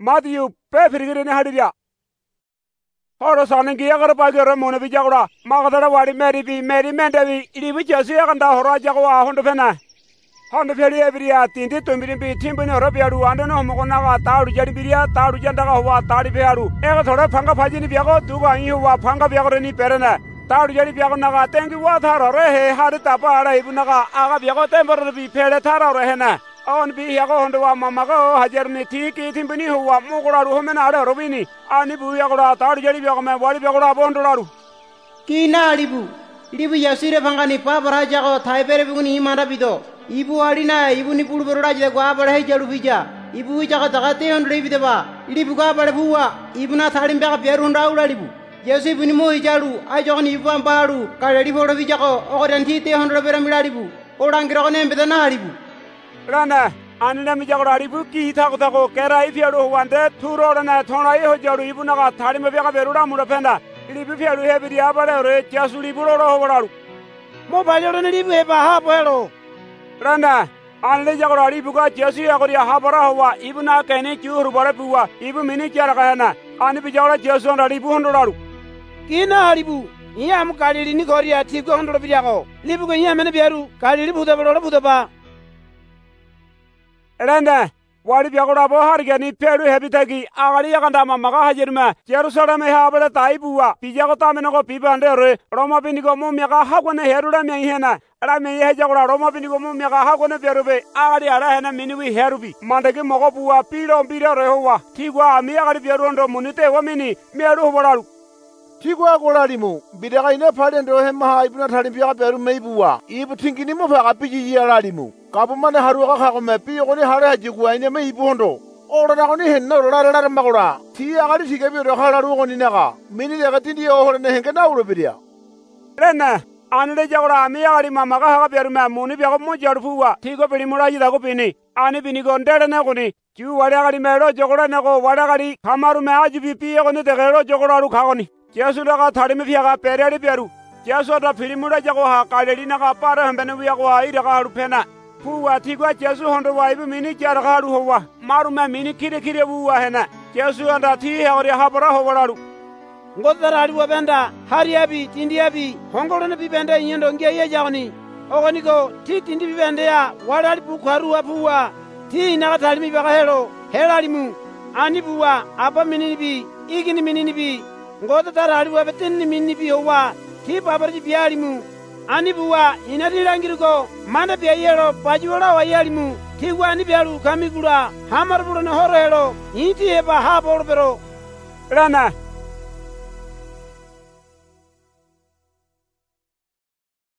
Matthew pe firgire ne hadiya horo sanin gi yagar pa gero mona bi jagora magadara wadi meri mendevi idi bi jesu yaganda horo jagwa hondo fena hondo feri ebriya tindi tombiri bi timbini horo biadu andano mogona ga taadu jadi biriya taadu janda ga huwa taadi biadu ega thora phanga phajini biago duga yi huwa phanga biago ni perena taadu jadi biago naga tengi wa tharo re he hadu tapa ara ibunaga aga biago tembor bi pele tharo re hena on bi yago hondo wa mamaga hajarni tiki timbini huwa mogora ru homena ara robini ani bu yago taadu jadi biago me wali biago bondo laru kina ibu yasire phanga ni pa bara jago thai pere buguni imara bido ibu adina ibu ni pulu beroda je gua bade jalu bija ibu jaga dagate ondre bideba ibu ga bade buwa ibu na thadim bega beru nda ulalibu yesu ibu ni mo jalu ay jogni ibu amparu kaledi fodo bija ko o danti te ondre bera milalibu odangiro ne bedana halibu rana anina mi jago alibu ki thago kerai fiado wande thuro na thonai ho jalu ibu na thadim bega beruda mura penda ibu fiado he bidia bade re jasuli buro ro horalu mo bajoro ne libu he ba ha boelo rana anle jagora alibu ga jesu yagori ha bara huwa ibu na kene churu bare buwa ibu mini chara kana ani bi jagora jesu alibu hondolalu kina alibu iya am kalili ni gori ati go hondolo biago libu go iya mene biaru kalili buda ba rana wali biagora bo hargani peru hebitagi agari yaganda mamaga hajerma jerusalem ha bare taibuwa bijago tamene go pibande re roma binigo mumyaga hagone heruda me hena ara me ye jagora roma binigo mumyaga hagone berube agari ara hena miniwi herubi mandagi mogo buwa piro biro re howa tigwa ami agari berondo munite wa mini meru horalu tigwa golalimu bidaga ine phadendo hemma ha ibuna thalim biaga beru meibuwa ibu tingini mo phaga piji yalalimu kabumane haruga khagome pi goni hare hajiguwa ine meibu hondo ora na goni henna ora lara magora ti agari thige bi ro khala ru goni naga mini daga tindi o hore ne henga na uro bidia rena anle jagora ami agari mamaga haga beru ma muni biago mo jarfuwa tigo bini muraji dago bini ani bini go ndere ne goni ju wari agari mero jogora ne go wari agari khamaru me ajibi pi goni de gero jogora ru khagoni jesu daga thari me fiaga pereri beru jesu da firimura jago ha kaledi naga para hambene wiago ha ira ga haru pena puwa tigwa jesu hondo wa ibu mini jara ga haru howa maru me mini kire buwa hena jesu anda thi hawri habara howararu ngodara ali wabenda hari abi tindi abi hongolo ne bibenda yendo ngia ye jagni ogoni go ti tindi bibenda ya wali bukharu apuwa ti naga talimi baga helalimu ani buwa apa minini bi igini minini bi ngoda tarali wabetenni minni bi howa ti babarji bialimu ani buwa inati langirgo manda biayelo pajuola wayalimu ti wani bialu kamigura hamarbulo ne horo helo inti eba ha bolbero rana